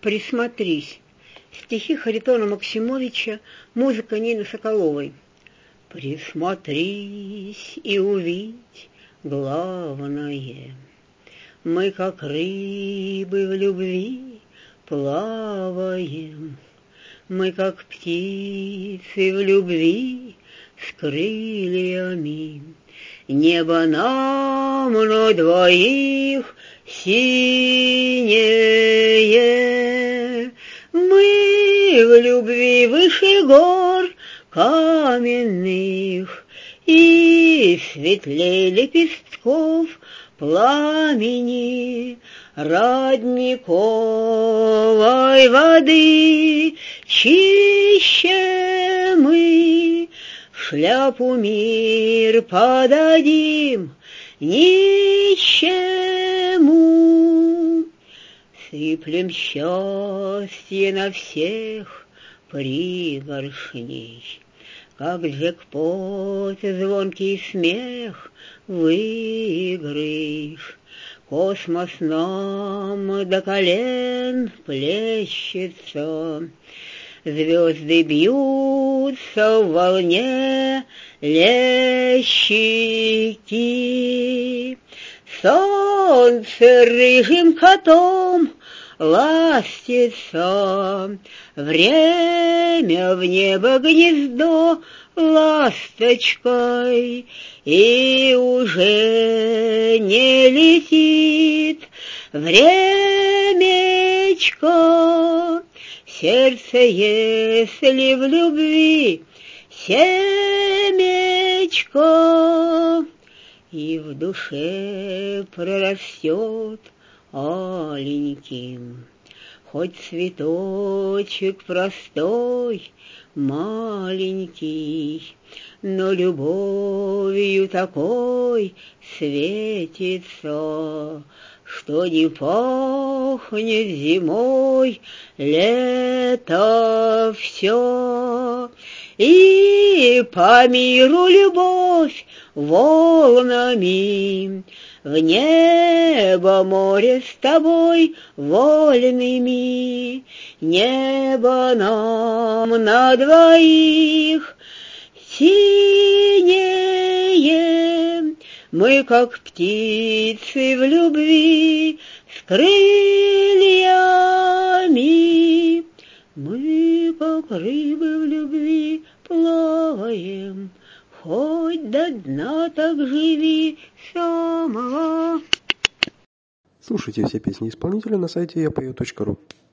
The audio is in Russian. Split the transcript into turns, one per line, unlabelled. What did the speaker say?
Присмотрись. Стихи Харитона Максимовича, музыка Нины Соколовой. Присмотрись и увидь главное. Мы, как рыбы в любви, плаваем. Мы, как птицы в любви, с крыльями. Небо нам на двоих синее. Мы в любви выше гор каменных и светлей лепестков пламени родниковой воды. Чище мы в шляпу мир подадим ничему. Сыплем счастье на всех пригоршней, как джекпот звонкий смех выигрыш. Космос нам до колен плещется, звезды бьются в волне лещики. Солнце рыжим котом ластится, время в небо гнездо ласточкой, и уже не летит времечко. Сердце, если в любви семечко, и в душе прорастет аленьким, хоть цветочек простой, маленький, но любовью такой светится, что не пахнет зимой лето все. И по миру любовь волнами, в небо, море с тобой вольными. Небо нам на двоих синее. Мы, как птицы в любви, с крыльями. Мы, как рыбы в любви, плаваем. Хоть до дна так живи самого.
Слушайте все песни исполнителя на сайте yapою.ru.